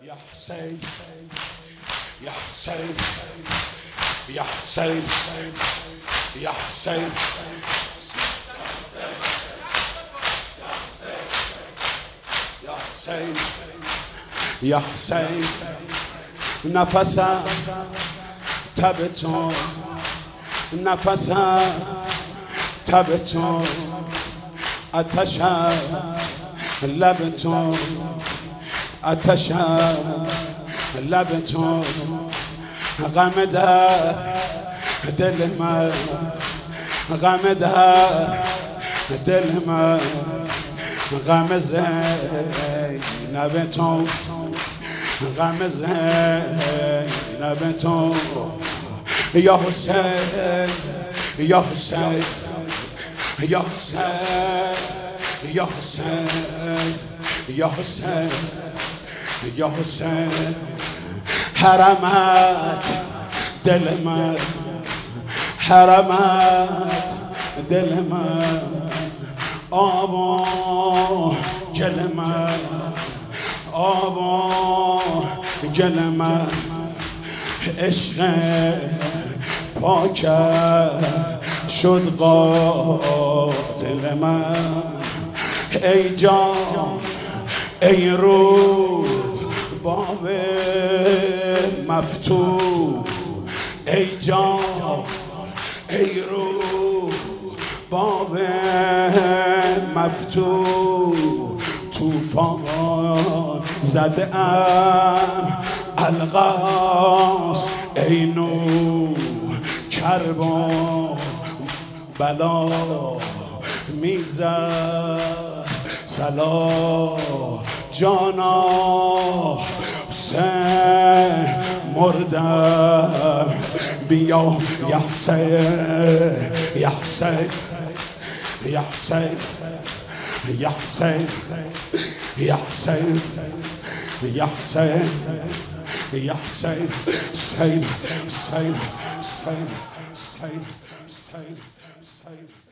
يا حسين يا حسين يا حسين يا حسين يا حسين يا حسين نفسه تبتون نفسه تبتون أتشا لبتون أتشا لبتون غمده دلما غمده دلما غمزه نبتون غمزه نبتون يا حسين يا حسين يا حسين يا حسين يا حسين يا حسين حرمت دلما حرمت دلما آبا جلما آبا جلما عشق پاک شد قاتل من ای جان ای روح باب مفتوح ای جان ای روح باب مفتوح طوفان زده ام الغاز ای نور کربا بلا میزد سلا جانا حسین مردم بیا یا حسین یا حسین یا حسین یا حسین یا حسین یا حسین یا حسین حسین حسین حسین حسین حسین حسین